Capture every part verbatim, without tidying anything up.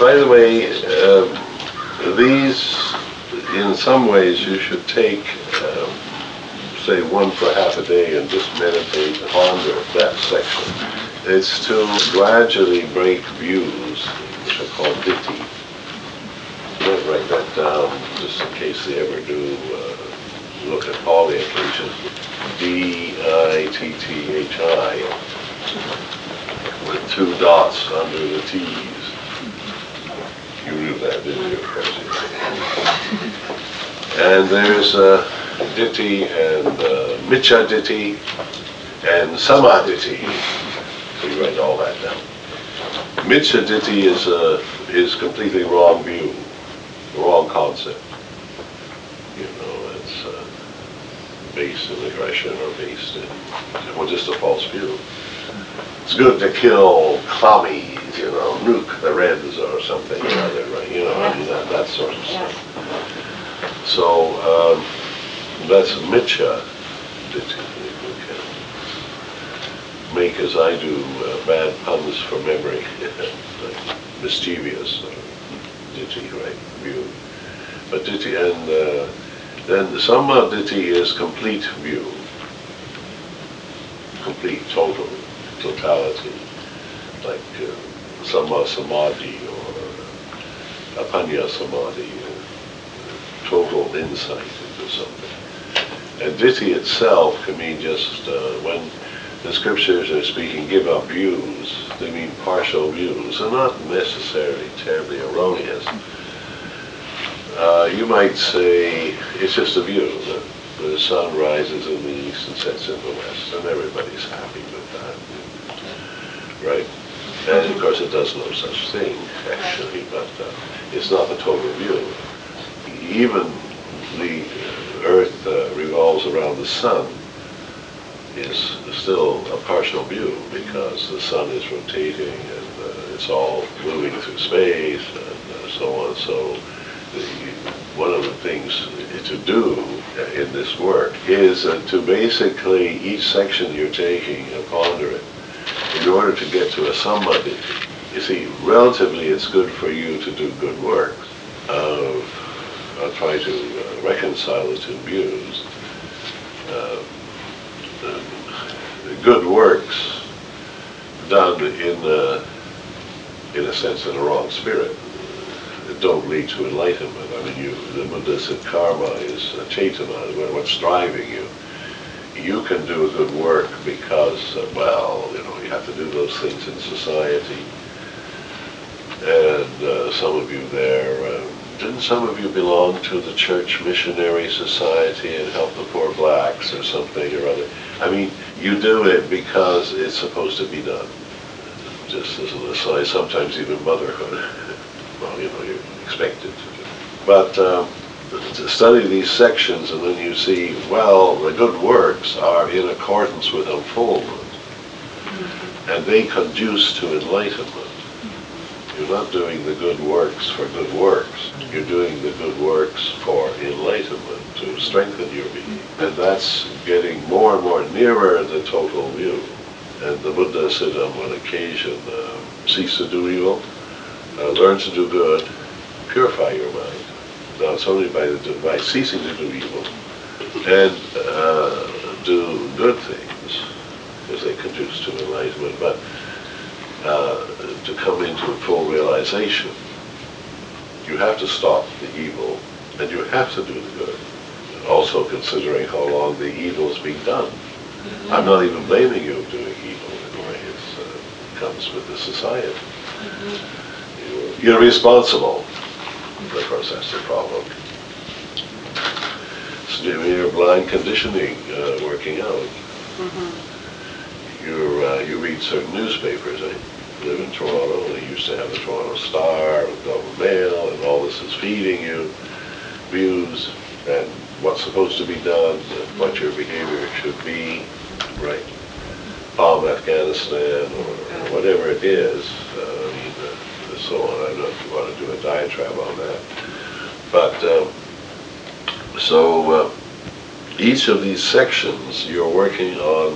by the way, uh, these, in some ways, you should take, uh, say, one for half a day and just meditate, ponder that section. It's to gradually break views, which are called ditthi. You might write that down, just in case they ever do uh, look at Pali occasion. D I T T H I, with two dots under the T's. You knew that, didn't you? And there's uh, ditthi and uh, miccha ditthi and samaditthi. So you write all that down. Miccha ditthi is uh, is completely wrong view, wrong concept. You know, it's uh, based in aggression or based in, well, just a false view. It's good to kill commies, you know, nuke the Reds or something or other, right? You know, I mean, that, that sort of stuff. So, um, that's miccha ditthi. Make, as I do, uh, bad puns for memory, like mischievous uh, ditthi, right, view. But ditthi, and uh, then samaditthi is complete view, complete, total, totality, like uh, samma samadhi or apanya samadhi, uh, total insight into something. And ditthi itself can mean just uh, when the scriptures are speaking, give up views, they mean partial views. They're not necessarily terribly erroneous. Uh, you might say it's just a view. The, the sun rises in the east and sets in the west, and everybody's happy with that, right? And of course it does no such thing, actually, but uh, it's not the total view. Even the earth uh, revolves around the sun is still a partial view, because the sun is rotating and uh, it's all moving through space and uh, so on. So the, one of the things to do in this work is uh, to basically, each section you're taking, uh, ponder it, in order to get to a samadhi. You see, relatively it's good for you to do good works. Uh, I'll try to uh, reconcile the two views. Uh, um, good works done in, uh, in a sense, in a wrong spirit don't lead to enlightenment. I mean, you, the Buddha said karma is uh, chaitana, what's driving you. You can do a good work because, uh, well, you know, you have to do those things in society. And uh, some of you there, uh, didn't some of you belong to the Church Missionary Society and help the poor blacks or something or other? I mean, you do it because it's supposed to be done. Just as an aside, sometimes even motherhood. Well, you know, you're expected to do. But um, to study these sections, and then you see, well, the good works are in accordance with unfoldment, and they conduce to enlightenment. You're not doing the good works for good works. You're doing the good works for enlightenment, to strengthen your being. And that's getting more and more nearer the total view. And the Buddha said on one occasion, uh, cease to do evil, uh, learn to do good, purify your mind. Now it's only by, the, by ceasing to do evil and uh, do good things, because they conduce to enlightenment, but uh, to come into full realization, you have to stop the evil and you have to do the good. Also considering how long the evil is being done. Mm-hmm. I'm not even blaming you of doing evil in a way. It uh, comes with the society. Mm-hmm. You're, you're responsible. Of course, that's the problem. So you're blind conditioning uh, working out. Mm-hmm. You're, uh, you read certain newspapers. Eh? Live in Toronto. They used to have the Toronto Star, the Globe and Mail, and all this is feeding you views and what's supposed to be done, and what your behavior should be, right? Palm Afghanistan, or, or whatever it is, uh, I mean, uh, so on. I don't know if you want to do a diatribe on that. But, um, so uh, each of these sections, you're working on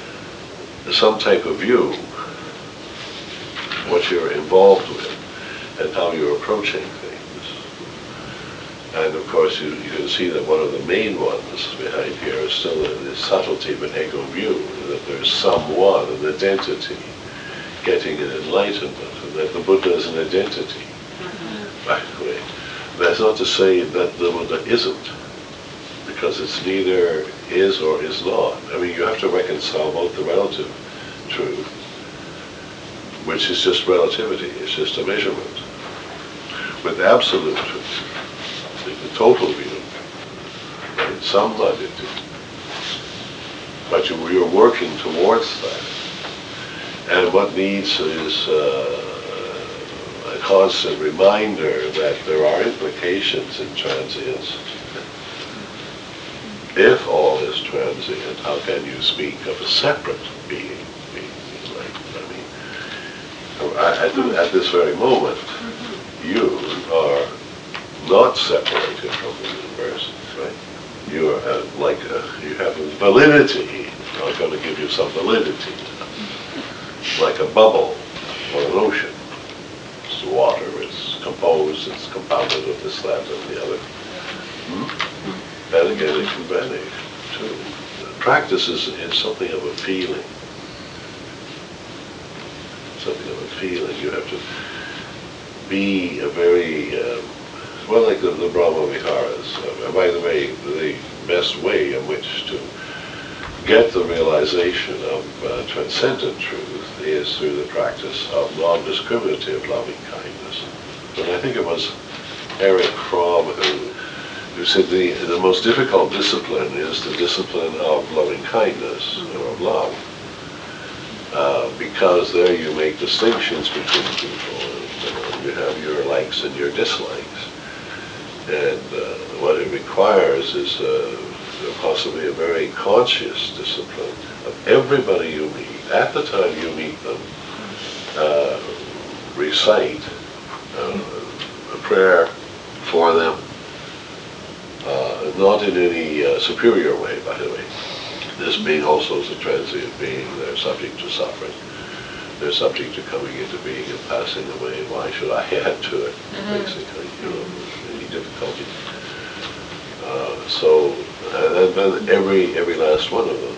some type of view, what you're involved with. and how you're approaching things. And of course, you, you can see that one of the main ones behind here is still the subtlety of an ego view, that there's someone, an identity, getting an enlightenment, and that the Buddha is an identity. Mm-hmm. By the way, that's not to say that the Buddha isn't, because it's neither is or is not. I mean, you have to reconcile both the relative truth, which is just relativity, it's just a measurement, with absolute truth, the total view, in some latitude. But you, you're working towards that. And what needs is uh, a constant reminder that there are implications in transience. If all is transient, how can you speak of a separate being? being like, I mean, at, the, at this very moment, you are not separated from the universe, right? You are uh, like a, you have a validity. I'm going to give you some validity, like a bubble or an ocean. It's water. It's composed. It's compounded of this, that, and the other. Hmm? And again, it can vanish too. Practice is, is something of a feeling. Something of a feeling. You have to be a very um, well, like the, the Brahma Viharas. Uh, by the way, the best way in which to get the realization of uh, transcendent truth is through the practice of non-discriminative loving kindness. And I think it was Eric Fromm who, who said the, the most difficult discipline is the discipline of loving kindness, or of love, uh, because there you make distinctions between people. And, you know, you have your likes and your dislikes. And uh, what it requires is uh, possibly a very conscious discipline of everybody you meet. At the time you meet them, uh, recite uh, a prayer for them, uh, not in any uh, superior way, by the way. This being also is a transient being. They're subject to suffering. They're subject to coming into being and passing away. Why should I add to it, mm-hmm. basically, you know, any difficulty? Uh, so, and then every, every last one of them.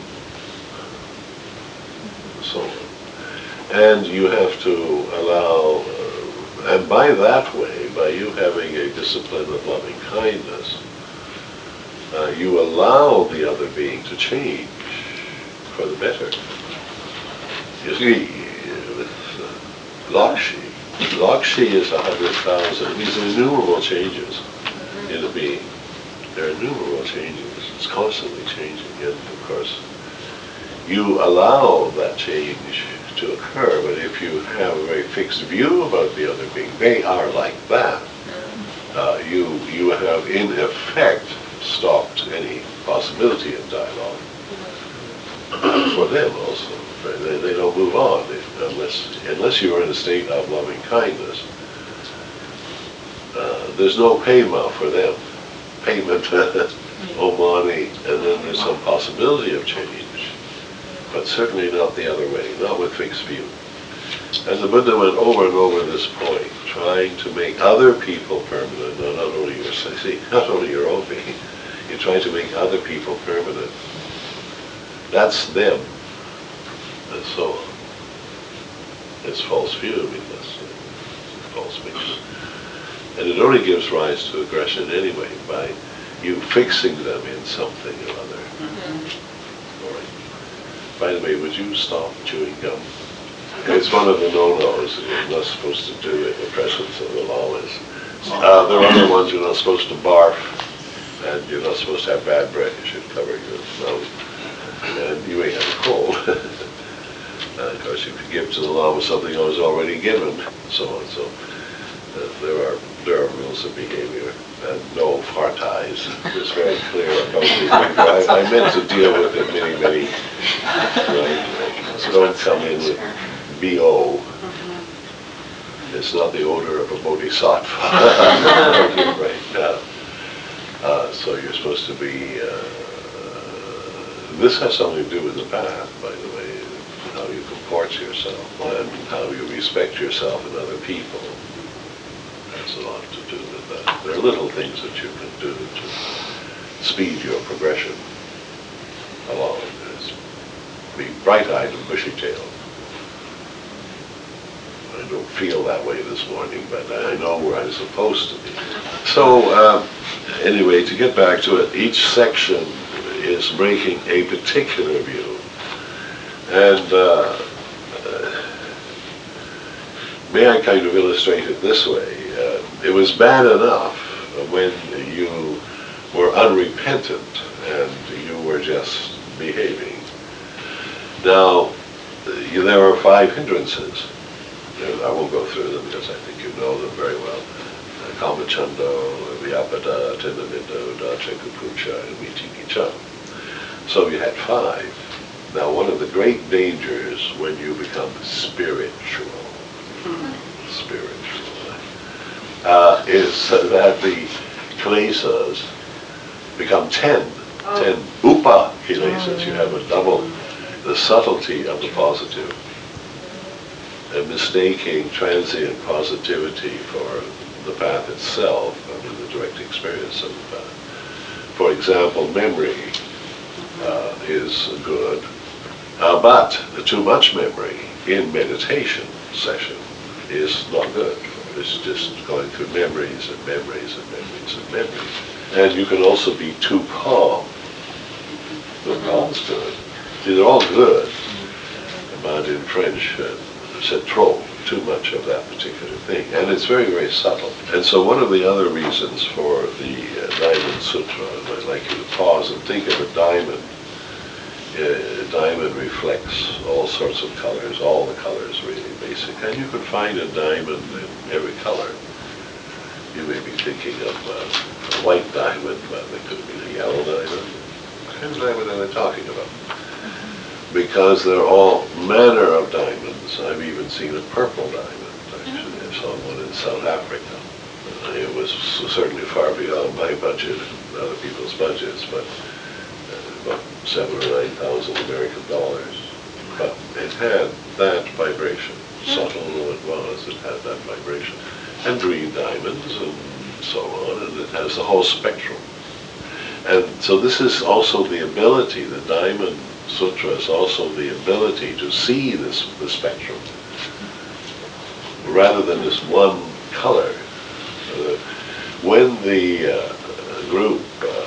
So on. And you have to allow, uh, and by that way, by you having a discipline of loving kindness, uh, you allow the other being to change for the better. You see, Lakshi. Lakshi is a hundred thousand. These are innumerable changes in a being. There are innumerable changes. It's constantly changing. And of course, you allow that change to occur, but if you have a very fixed view about the other being, they are like that. Uh, you, you have, in effect, stopped any possibility of dialogue for them also. They, they don't move on unless, unless you are in a state of loving kindness. Uh, there's no payment for them. Payment, omani, and then there's some possibility of change, but certainly not the other way, not with fixed view. And the Buddha went over and over this point, trying to make other people permanent, not only your, see, not only your own being. You're trying to make other people permanent. That's them. And so on. It's false view because it's false vision. And it only gives rise to aggression anyway by you fixing them in something or other. Mm-hmm. All right. By the way, would you stop chewing gum? It's one of the no-nos. You're not supposed to do it in the presence of the lamas. Uh, there are other ones you're not supposed to barf, and you're not supposed to have bad breath. You should cover your mouth. And you may have a cold. uh, of course, if you give to the Lama something that was already given, so on. So uh, there are there are rules of behavior, and no fartais. It's very clear about behavior. I, I meant to deal with it many, many. Right? So don't come in with B O. It's not the odor of a bodhisattva. Right now. Uh, so you're supposed to be. Uh, This has something to do with the path, by the way, how you comport yourself and how you respect yourself and other people. has a lot to do with that. There are little things that you can do to speed your progression along. There's be bright-eyed and bushy-tailed. I don't feel that way this morning, but I know where I'm supposed to be. So, uh, anyway, to get back to it, each section is making a particular view. And uh, uh, may I kind of illustrate it this way? Uh, it was bad enough when you were unrepentant and you were just behaving. Now, you, there are five hindrances. I won't go through them because I think you know them very well. Kamachando, Vyapada, Tinamindo, Dachakupucha, and Vichikicha. So you had five. Now, one of the great dangers when you become spiritual, spiritual, uh, is that the kilesas become ten, oh. ten upa kilesas. You have a double, the subtlety of the positive, and mistaking transient positivity for the path itself, I mean the direct experience of the path. For example, memory uh, is good, uh, but too much memory in meditation session is not good. It's just going through memories and memories and memories and memories. And you can also be too calm. The calm's good. See, they're all good, but in French, uh, c'est trop, too much of that particular thing. And it's very, very subtle. And so one of the other reasons for the uh, Diamond Sutra, I'd like you to pause and think of a diamond. Uh, a diamond reflects all sorts of colors, all the colors really, basically. And you can find a diamond in every color. You may be thinking of uh, a white diamond, but it could be a yellow diamond. What kind of diamond are they talking about? Because they're all manner of diamonds. I've even seen a purple diamond, actually. I saw one in South Africa. Uh, it was certainly far beyond my budget and other people's budgets, but uh, about seven or nine thousand American dollars. But it had that vibration. Subtle though it was, it had that vibration. And green diamonds and so on, and it has the whole spectrum. And so this is also the ability, the Diamond Sutra is also the ability to see this the spectrum rather than this one color. Uh, when the uh, group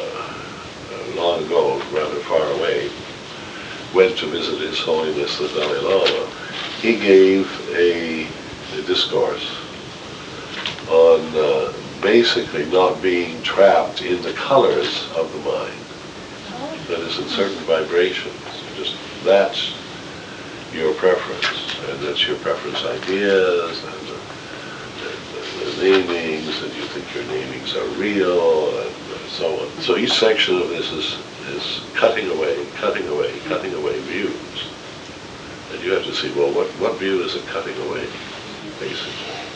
uh, long ago, rather far away, went to visit His Holiness the Dalai Lama, he gave a, a discourse on uh, basically not being trapped in the colors of the mind. That is, in certain vibrations. Just that's your preference, and that's your preference ideas, and the, and the, the namings, and you think your namings are real, and so on. So each section of this is, is cutting away, cutting away, cutting away views. And you have to see, well, what, what view is it cutting away, basically?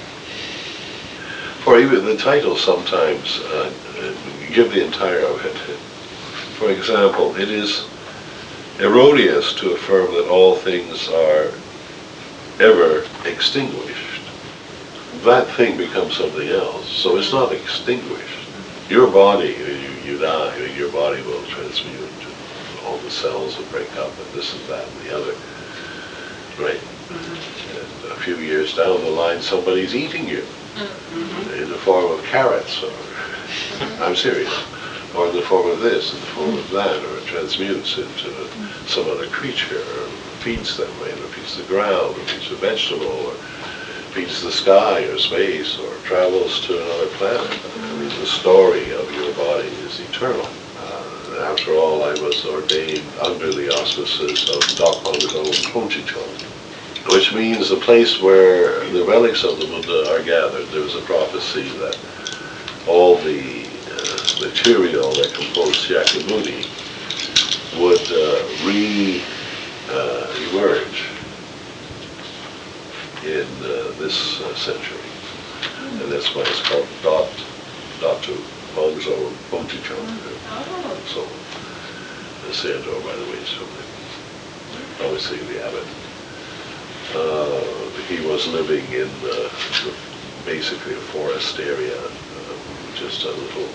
Or even the title sometimes, uh, give the entire of it. For example, it is erroneous to affirm that all things are ever extinguished. That thing becomes something else, so it's not extinguished. Your body, you, you die, your body will transmute, all the cells will break up, and this and that and the other, right? Mm-hmm. And a few years down the line, somebody's eating you mm-hmm. in the form of carrots, or, I'm serious. Or in the form of this, in the form of that, or it transmutes into some other creature, or feeds them, right? Or feeds the ground, or feeds the vegetable, or feeds the sky or space, or travels to another planet. I mean, the story of your body is eternal. Uh, after all, I was ordained under the auspices of Dokpangdo Ponchichon, which means the place where the relics of the Buddha are gathered. There was a prophecy that all the material that composed Shakyamuni would uh, re-emerge uh, in uh, this uh, century. And that's why it's called Dot, Datu Bongzo Ponchichon. Oh. So, the Sayadaw, by the way, is from the, obviously the abbot. Uh, he was living in uh, the basically a forest area, uh, just a little,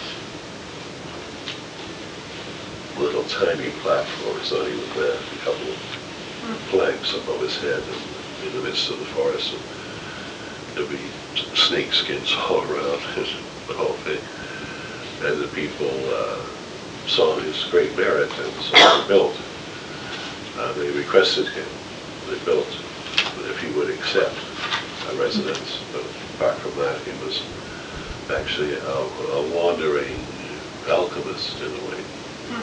little tiny platform. It's not even that, a couple of planks above his head and in the midst of the forest. And there'd be snake skins all around it, the whole thing. And the people uh, saw his great merit, and so they built. Uh, they requested him, they built, if he would accept a residence. But apart from that, he was actually a, a wandering alchemist in a way.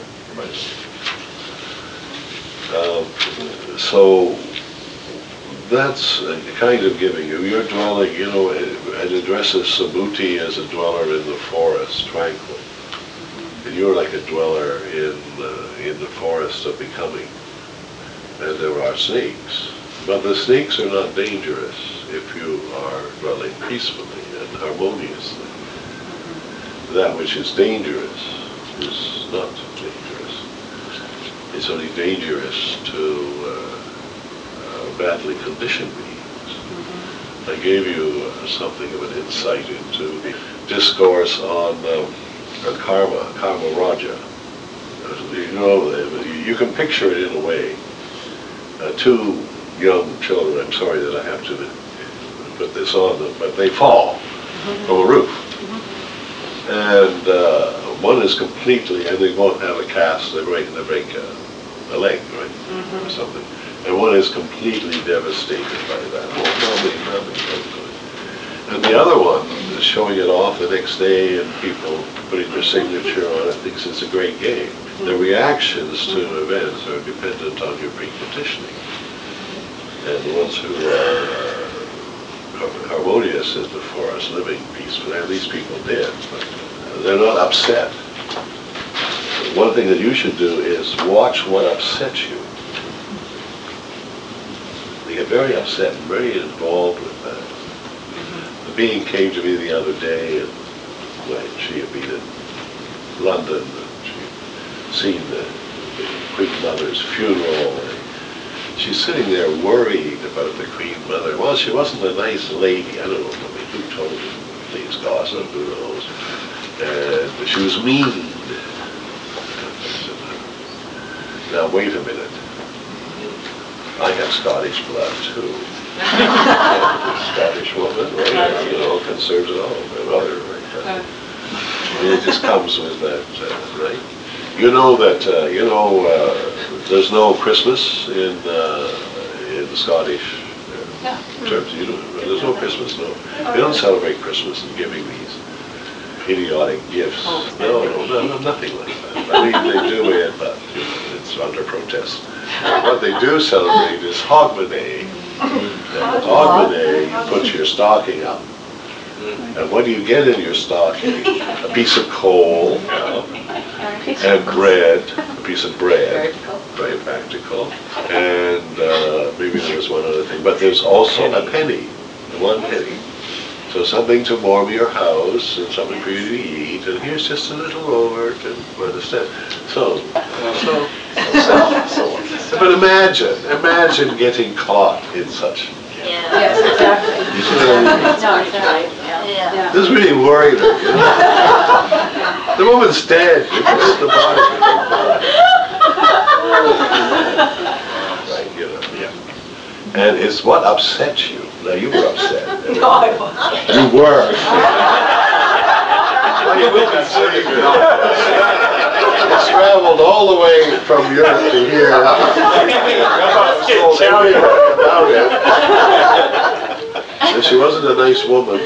Um, so that's a kind of giving you. You're dwelling, you know, it, it addresses Subhuti as a dweller in the forest, tranquil. And you're like a dweller in, uh, in the forest of becoming. And there are snakes. But the snakes are not dangerous if you are dwelling peacefully and harmoniously. That which is dangerous is not dangerous. It's only dangerous to uh, uh, badly conditioned beings. Mm-hmm. I gave you uh, something of an insight into the discourse on um, karma, karma raja. You know, you can picture it in a way. Uh, two young children, I'm sorry that I have to put this on them, but they fall mm-hmm. from a roof. Mm-hmm. And uh, one is completely, and they both have a cast, they break, they break uh, a leg, right, mm-hmm. or something. And one is completely devastated by that. Oh, nothing, nothing, nothing. And the other one is showing it off the next day, and people putting their signature on it, thinks it's a great game. Mm-hmm. The reactions to mm-hmm. events are dependent on your preconditioning. And the ones who are uh, harmonious in the forest, living peacefully, at least people did, but they're not upset. One thing that you should do is watch what upsets you. They get very upset and very involved with that. Mm-hmm. The being came to me the other day, and well, she had been in London, and she'd seen the, the Queen Mother's funeral. And she's sitting there worried about the Queen Mother. Well, she wasn't a nice lady. I don't know, I mean, who told her? Please gossip, who knows? And she was mean. Now, wait a minute. I have Scottish blood, too. Scottish woman, right? You know, conserves it all. My mother, right? It just comes with that, uh, right? You know that, uh, you know, uh, there's no Christmas in, uh, in the Scottish uh, terms. You know, there's no Christmas, no. They don't celebrate Christmas and giving these idiotic gifts. No, no, no, no, nothing like that. I mean, they do it, but you know, it's under protest. What they do celebrate is Hogmanay. And Hogmanay, you put your stocking up. And what do you get in your stocking? A piece of coal, you know, and bread, a piece of bread, very practical. And uh, maybe there's one other thing, but there's also a penny, one penny. So something to warm your house, and something for you to eat, and here's just a little over to understand. So, so, so, so. But imagine, imagine getting caught in such. Yeah. Yes, exactly. You see what I mean? No, exactly. Yeah. Yeah. This really worried her, you know? The woman's dead. You put the body. Right, you know. Yeah. And it's what upset you. Now, you were upset. No, I wasn't. You were. Well, you will be sitting there. It's traveled all the way from Europe to here. Told everybody about it. And she wasn't a nice woman.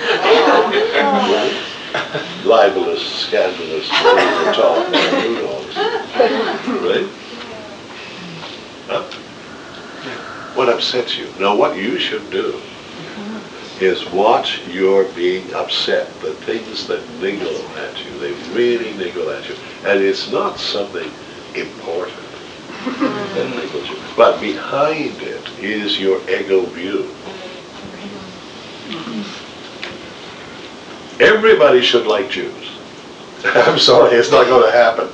Libelous, scandalous, talk, who knows. Right? Huh? What upsets you? Now, what you should do is watch your being upset, the things that niggle at you. They really niggle at you. And it's not something important that niggles you. But behind it is your ego view. Everybody should like Jews. I'm sorry, it's not going to happen.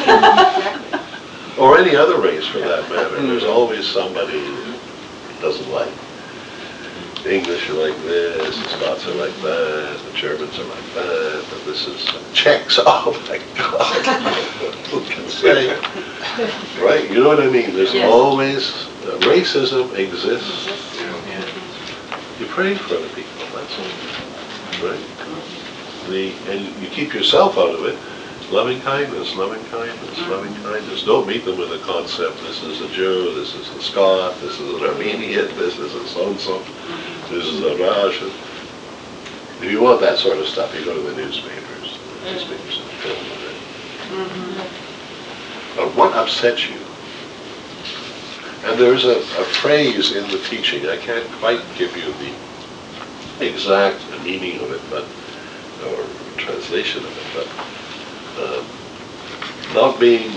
Or any other race for that matter. There's always somebody who doesn't like. English are like this, the Scots are like that, the Germans are like that, and this is Czechs. Oh my God! Who can say? Right? You know what I mean? There's Yes. always uh, racism exists. You pray for the people. That's all. Right? The and you keep yourself out of it. Loving kindness, loving kindness, loving kindness. Don't meet them with a concept. This is a Jew. This is a Scot. This is an Armenian. This is a so and so. This is a Russian. If you want that sort of stuff, you go to the newspapers. The newspapers are filled with it. Mm-hmm. But what upsets you? And there's a, a phrase in the teaching. I can't quite give you the exact meaning of it, but or translation of it, but. Um, not being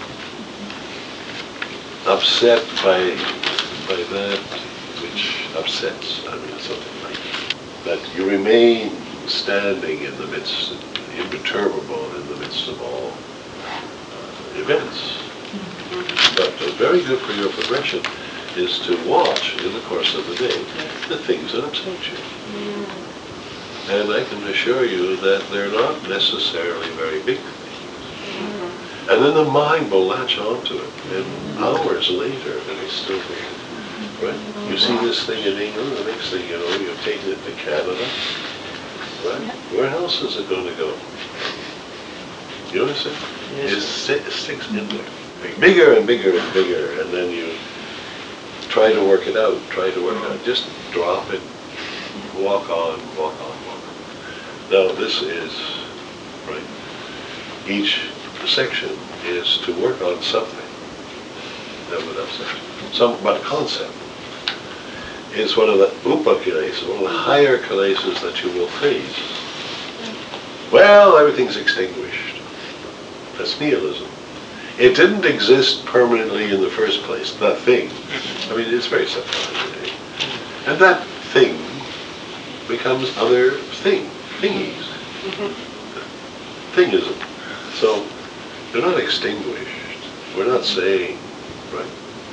upset by by that which upsets, I mean something like that. That you remain standing in the midst, imperturbable in the midst of all uh, events. But uh, very good for your progression is to watch in the course of the day the things that upset you. And I can assure you that they're not necessarily very big things. And then the mind will latch onto it, and hours later, and it's still there. Right? You see this thing in England, the next thing you know, you're taking it to Canada. Right? Where else is it going to go? You understand? It sticks in there. Bigger and bigger and bigger, and then you try to work it out, try to work it out. Just drop it, walk on, walk on. Now this is, right, each section is to work on something that would upset you. Some, but concept is one of the upakileses, one of the higher kileses that you will face. Well, everything's extinguished. That's nihilism. It didn't exist permanently in the first place, the thing. I mean, it's very simple. And that thing becomes other thing. Thingies. Thingism. So, they're not extinguished. We're not saying, right?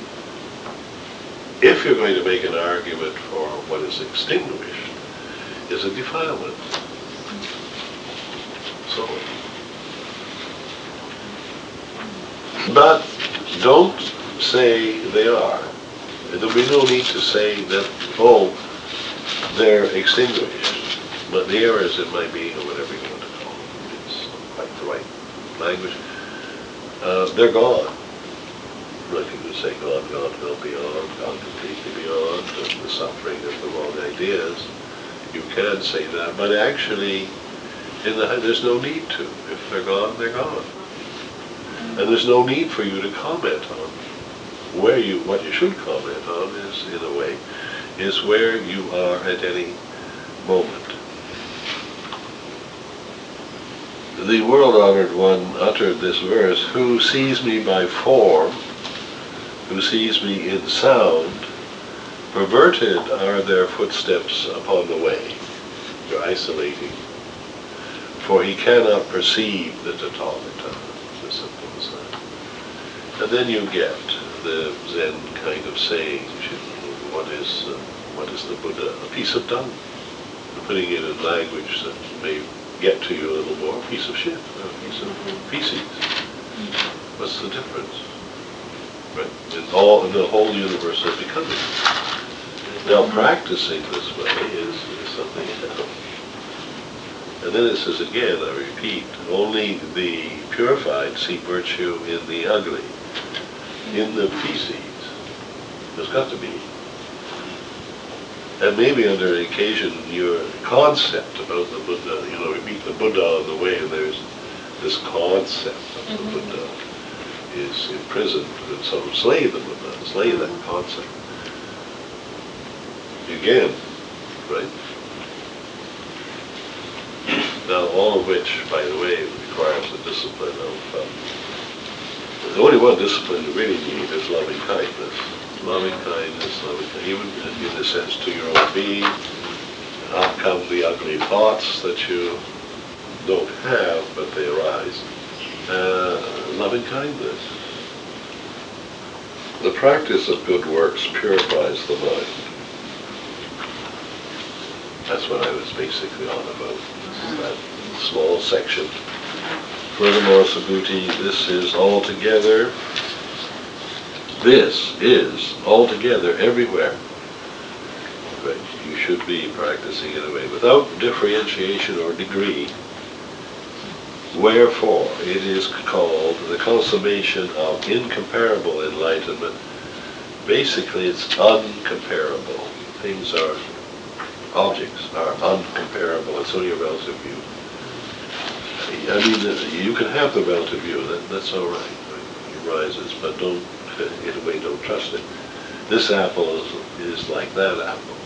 If you're going to make an argument for what is extinguished, is a defilement. So, but don't say they are. There'll be no need to say that, oh, they're extinguished. But the errors it might be, or whatever you want to call them, it's quite the right language. Uh, they're gone. Like you would say, gone, gone, gone beyond, gone completely beyond, and the suffering of the wrong ideas. You can say that, but actually, in the there's no need to. If they're gone, they're gone. And there's no need for you to comment on where you. What you should comment on is, in a way, is where you are at any moment. The world-honored one uttered this verse, who sees me by form, who sees me in sound, perverted are their footsteps upon the way. You're isolating. For he cannot perceive the Tathagata, as simple as that. And then you get the Zen kind of saying, what is, uh, what is the Buddha? A piece of dung. Putting it in language that may get to you a little more, a piece of shit, a piece of feces. What's the difference? Right? In all, in the whole universe of becoming. Now practicing this way is, is something else. And then it says again, I repeat, only the purified see virtue in the ugly, in the feces. There's got to be. And maybe under occasion your concept about the Buddha, you know, we meet the Buddha on the way and there's this concept of the Mm-hmm. Buddha is imprisoned, and so slay the Buddha, slay that concept. Again, right? Now all of which, by the way, requires the discipline of, um, the only one discipline you really need is loving kindness. Loving kindness, loving kindness, even in a sense to your own being. Out come the ugly thoughts that you don't have, but they arise. Uh, loving kindness. The practice of good works purifies the mind. That's what I was basically on about, that small section. Furthermore, Subhuti, this is altogether, this is altogether everywhere. But you should be practicing in a way without differentiation or degree. Wherefore, it is called the consummation of incomparable enlightenment. Basically, it's uncomparable. Things are, objects are uncomparable. It's only a relative view. I mean, you can have the relative view, that, that's all right. It rises, but don't, in a way, don't trust it. This apple is, is like that apple.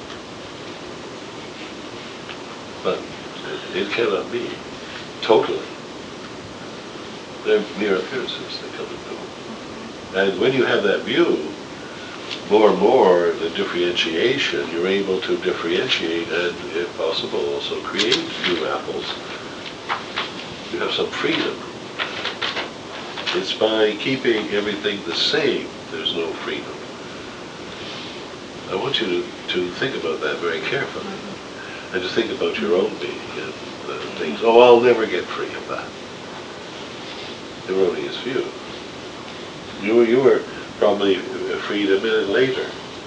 But it, it cannot be, totally. They're mere appearances, they come and go. And when you have that view, more and more the differentiation, you're able to differentiate and, if possible, also create new apples. You have some freedom. It's by keeping everything the same, there's no freedom. I want you to, to think about that very carefully. And to think about your own being and uh, things. Oh, I'll never get free of that. Erroneous view. You were, you were probably freed a minute later.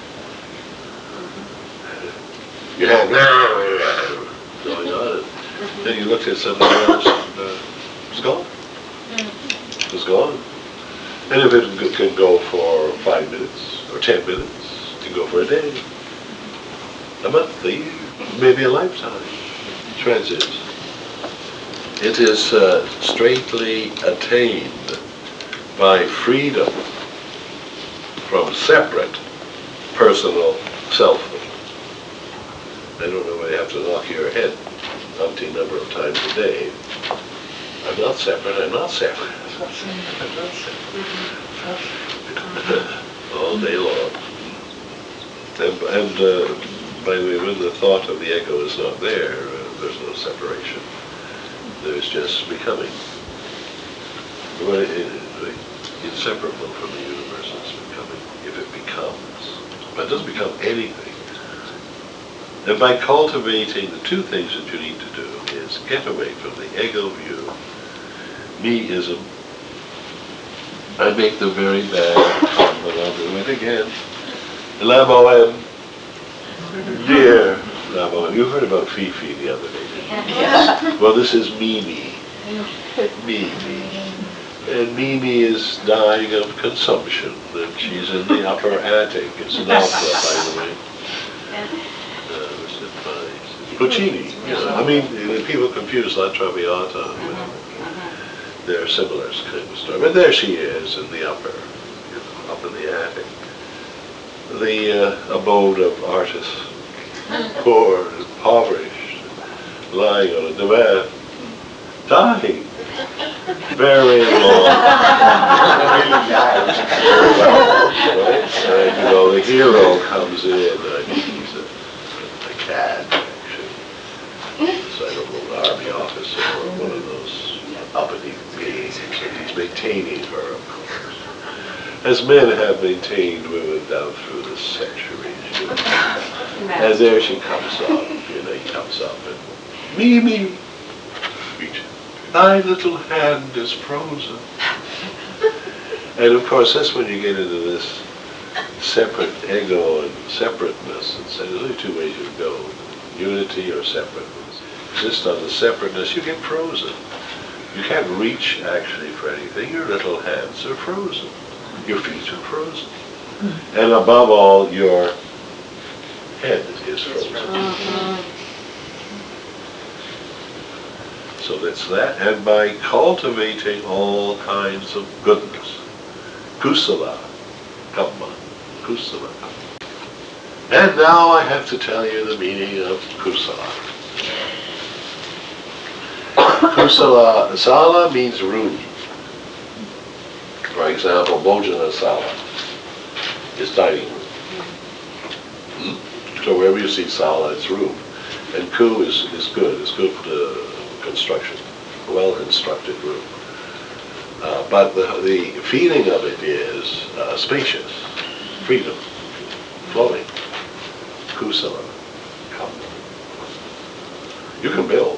You had going on. Then you looked at something else and uh, it was gone. It was gone. And if it can go for five minutes or ten minutes, it can go for a day, a month, a year, maybe a lifetime. Transits. It is uh, straightly attained by freedom from separate personal selfhood. I don't know why you have to knock your head umpteen number of times a day. I'm not separate, I'm not separate. I'm not separate. All day long. And, and uh, by the way, when the thought of the ego is not there, uh, there's no separation. There's just becoming. Well, it, it, inseparable from the universe is becoming, if it becomes. But it doesn't become anything. And by cultivating the two things that you need to do is get away from the ego view, me-ism. I make them very bad, but I'll do it again. Lamoem, dear Lamoem. You heard about Fifi the other day, didn't you? Yes. Well, this is Mimi. Mimi. And Mimi is dying of consumption, and she's in the upper attic. It's an opera, by the way. Uh, what's it by? Puccini. You know, I mean, people confuse La Traviata with their similar kind of story. But there she is in the upper, you know, up in the attic. The uh, abode of artists, poor, impoverished, lying on a divan, dying. Very long. Right? And, you know, the hero comes in. I think he's a, a cad, actually. So I don't know, an army officer or one of those uppity beings. And he's maintaining her, of course. As men have maintained women down through the centuries. You know. And there she comes up, you know, he comes up and, Mimi, reach. Thy little hand is frozen. And of course, that's when you get into this separate ego and separateness. And so there's only two ways you go, unity or separateness. Just on the separateness, you get frozen. You can't reach, actually, for anything. Your little hands are frozen. Your feet are frozen. And above all, your head is frozen. So that's that, and by cultivating all kinds of goodness, kusala, kamma, kusala. And now I have to tell you the meaning of kusala. Kusala, sala means room. For example, bhojana sala is dining room. Hmm? So wherever you see sala, it's room. And ku is, is good, it's good uh, construction, a well-constructed room. Uh, but the, the feeling of it is uh, spacious, freedom, flowing, kusala, kamma. You can build,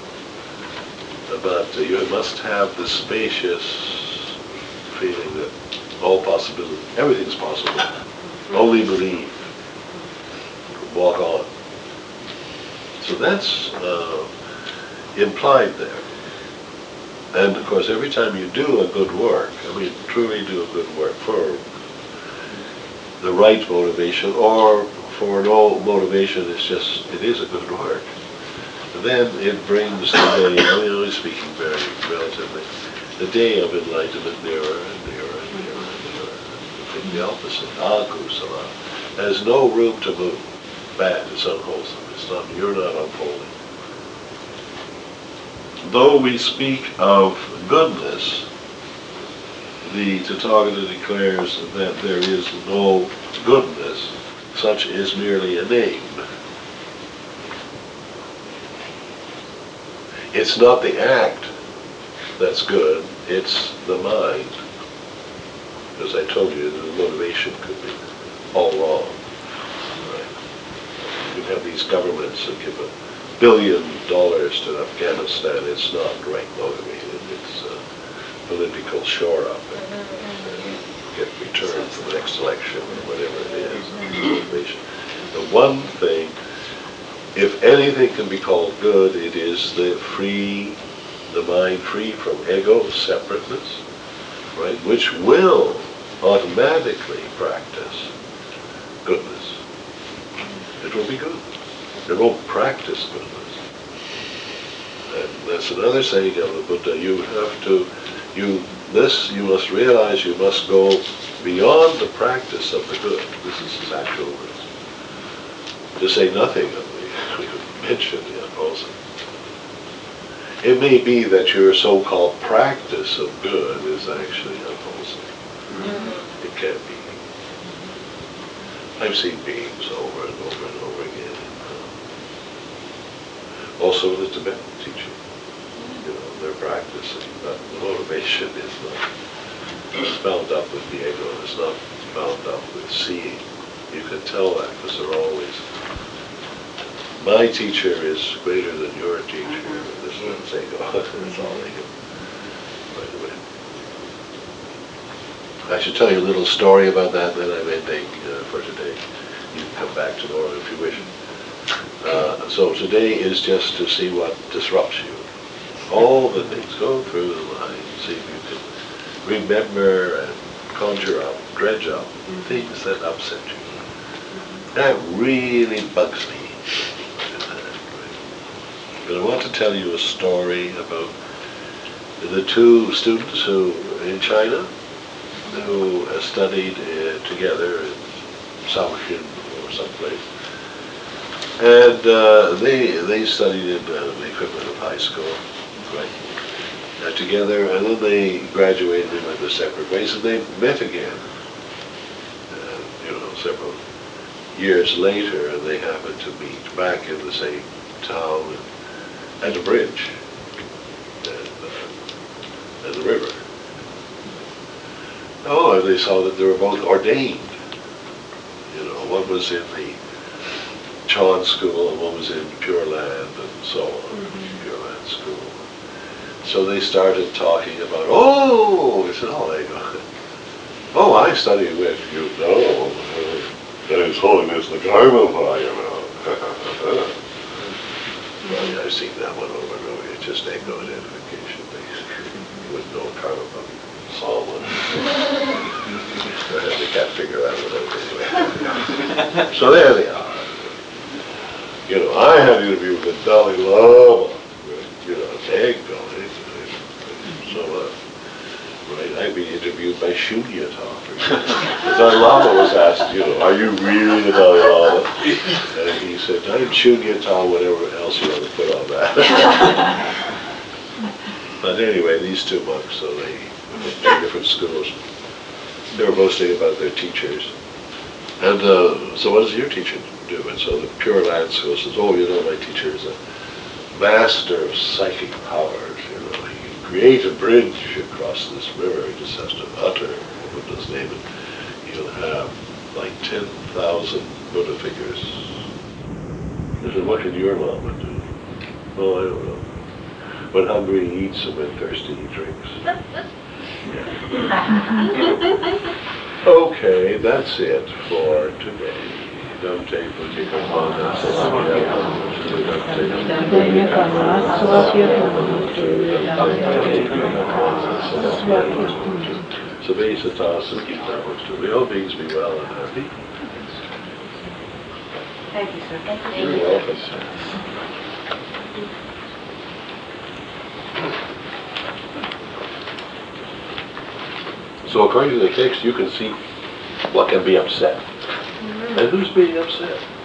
but uh, you must have the spacious feeling that all possibility, everything's possible. Only believe. Walk on. So that's uh, implied there. And of course, every time you do a good work, I mean, truly do a good work for the right motivation, or for no motivation, it's just, it is a good work. Then it brings the day, I mean, only speaking very relatively, the day of enlightenment nearer and nearer and nearer and nearer. I think the opposite, akusala, has no room to move. Bad, it's unwholesome, it's not, you're not unfolding. Though we speak of goodness, the Tathagata declares that there is no goodness, such is merely a name. It's not the act that's good, it's the mind. As I told you, the motivation could be all wrong. Right? You have these governments that give a billion dollars to Afghanistan, it's not right motivated, it's a political shore-up and, and get returned for the next election or whatever it is, motivation. The one thing, if anything can be called good, it is the free, the mind free from ego, separateness, right, which will automatically practice goodness. It will be good. It won't practice goodness. And that's another saying of the Buddha, you have to, you, this, you must realize you must go beyond the practice of the good. This is his actual words. To say nothing of the, we could mention the unwholesome. It may be that your so-called practice of good is actually unwholesome. Mm-hmm. It can't be. I've seen beings over and over and over again. Also in the Tibetan teaching. You know, they're practicing, but the motivation is not bound up with the ego. It's not bound up with seeing. You can tell that because they're always, my teacher is greater than your teacher. This is ego. It's all ego. By the way. I should tell you a little story about that, then I'm ending uh, for today. You can come back tomorrow if you wish. Uh, so today is just to see what disrupts you. All the things, go through the mind, see if you can remember and conjure up, dredge up things that upset you. That really bugs me. But I want to tell you a story about the two students who in China who studied uh, together in Shaoxing or someplace. And uh, they they studied in uh, the equivalent of high school, right, uh, together, and then they graduated and went their separate ways, and they met again, uh, you know, several years later, and they happened to meet back in the same town and, at a bridge and, uh, and the river. Oh, and they saw that they were both ordained. You know, one was in the Chan school and one was in Pure Land and so on, mm-hmm. Pure Land school. So they started talking about, oh, they said, oh, they go, oh, I studied with you, no, uh, His Holiness the Karmapa, you know. Well, yeah, I've seen that one over and over, it's just ego identification, basically. You wouldn't know Karmapa. Saw one. They can't figure that one out anyway. So there they are. You know, I had an interview with the Dalai Lama, you know, egg going, so uh, right, I'd be interviewed by Shunyata. The Dalai Lama was asked, you know, are you really the Dalai Lama? And he said, I'm Shunyata, whatever else you want to put on that. But anyway, these two monks, so they two different schools. They were boasting about their teachers. And uh, so what does your teacher do? And so the Pure Land school says, oh, you know, my teacher is a master of psychic powers. You know, he can create a bridge across this river. He just has to utter Buddha's name, and he'll have like ten thousand Buddha figures. I said, what can your Lama do? Oh, I don't know. When hungry he eats and when thirsty he drinks. Okay, that's it for today. Don't take what you can find us. Sabesa Tasu, keep that much to be. All beings be well and happy. Thank you, sir. Thank You're welcome. So according to the text, you can see what can be upset. And who's being upset?